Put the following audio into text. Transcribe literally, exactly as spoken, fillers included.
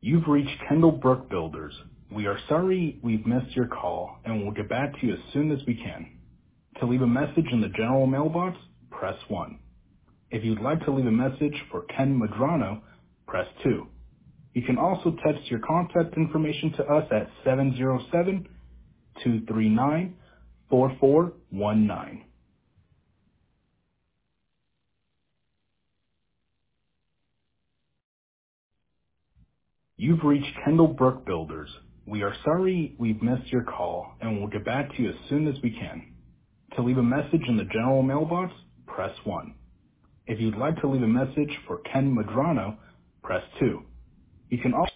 You've reached Kendall Brook Builders. We are sorry we've missed your call and we'll get back to you as soon as we can. To leave a message in the general mailbox, press one. If you'd like to leave a message for Ken Madrano, press two. You can also text your contact information to us at seven zero seven, two three nine, four four one nine. You've reached Kendall Brook Builders. We are sorry we've missed your call and we'll get back to you as soon as we can. To leave a message in the general mailbox, press one. If you'd like to leave a message for Ken Madrano, press two. You can also